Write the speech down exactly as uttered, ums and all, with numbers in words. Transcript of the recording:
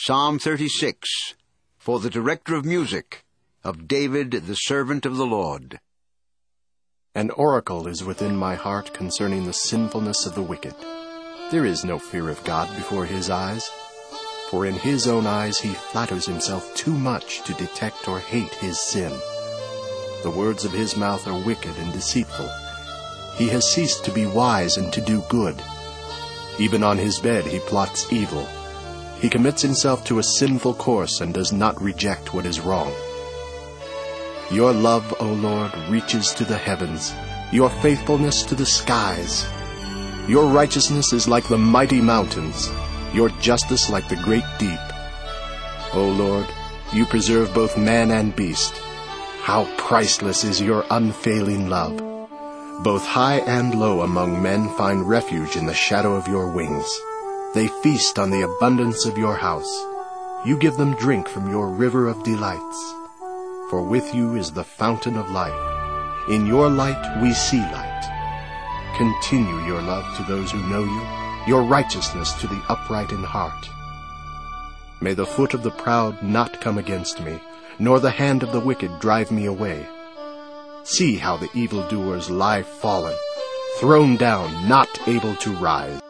Psalm thirty-six, for the director of music, of David the servant of the Lord. An oracle is within my heart concerning the sinfulness of the wicked. There is no fear of God before his eyes, for in his own eyes he flatters himself too much to detect or hate his sin. The words of his mouth are wicked and deceitful. He has ceased to be wise and to do good. Even on his bed he plots evil. He commits himself to a sinful course and does not reject what is wrong. Your love, O Lord, reaches to the heavens, your faithfulness to the skies. Your righteousness is like the mighty mountains, your justice like the great deep. O Lord, you preserve both man and beast. How priceless is your unfailing love! Both high and low among men find refuge in the shadow of your wings. They feast on the abundance of your house. You give them drink from your river of delights. For with you is the fountain of life. In your light we see light. Continue your love to those who know you, your righteousness to the upright in heart. May the foot of the proud not come against me, nor the hand of the wicked drive me away. See how the evildoers lie fallen, thrown down, not able to rise.